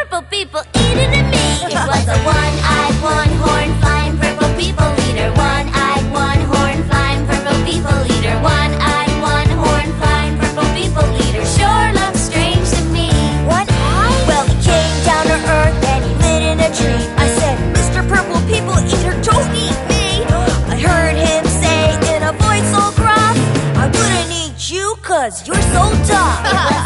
purple people eater to me. It was a one-eyed, one-horned, flying purple people eater. One-eyed, one-horned, flying purple people eater. One-eyed, one-horned, flying purple people eater. Sure looks strange to me. One-eyed? Well, he came down to earth and he lit in a tree. I said, Mr. Purple People Eater, don't eat me. I heard him say in a voice so gruff, I wouldn't eat you 'cause you're so tough.